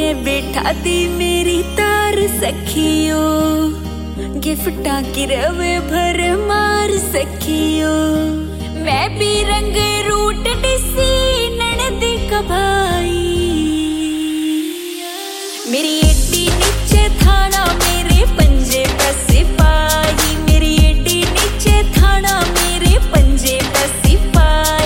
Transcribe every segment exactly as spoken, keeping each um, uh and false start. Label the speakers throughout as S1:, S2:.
S1: बैठा दी मेरी तार सखियो, गिफ्टा की रवे भर मार सखियो। मैं भी रंग रूट डिसी ननद का भाई, मेरी एडी नीचे थाना मेरे पंजे पे सिपाही, मेरी एडी नीचे थाना मेरे पंजे पे सिपाही।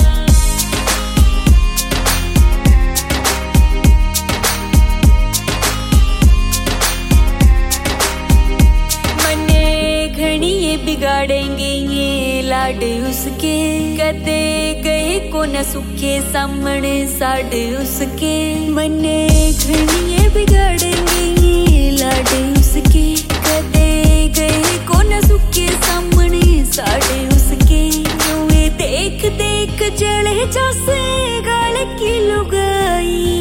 S1: मने घनी ये बिगाड़ेंगे ये लाड उसके, कदे गए को न सुखे सामने साड उसके। मने घनी ये बिगाड़ेंगे ये लाड उसके, कदे गए को न सुखे सामने साड उसके। वे देख देख जले जैसे गाल की लुगाई,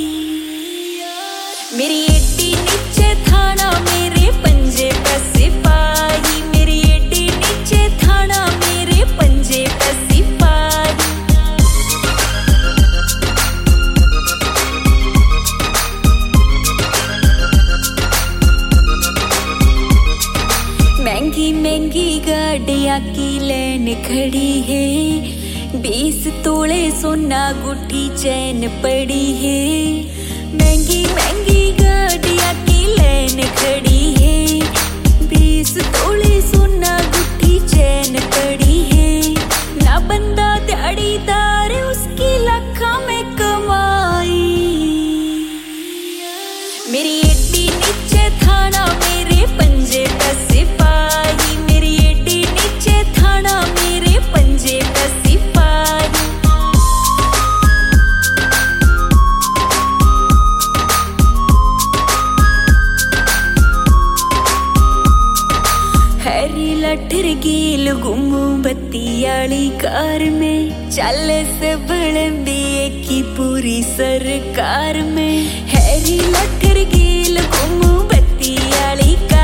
S1: मेरी एडी नीचे थाना मेरे पंजे पे सिपाही, मेरी एडी नीचे थाना मेरे पंजे पे सिपाही। महंगी महंगी गाड़ियाँ की लेन खड़ी है, बीस तोले सोना गुठी चैन पड़ी है। महंगी महंगी गाड़ियाँ की लेन खड़ी है, बीस तोले सोना गुठी चैन पड़ी है। ना बंदा दिहाड़ीदार उसकी लाखों में कमाई, मेरी एडी नीचे थाना मेरे पंजे पे सिपाही, मेरी एडी नीचे थाना मेरे पंजे पे सिपाही। हरी लठर गील गुमू बत्ती आली कार में, चल से बड़े की पूरी सरकार में। हरी लठर गील गुमू बत्ती आली कार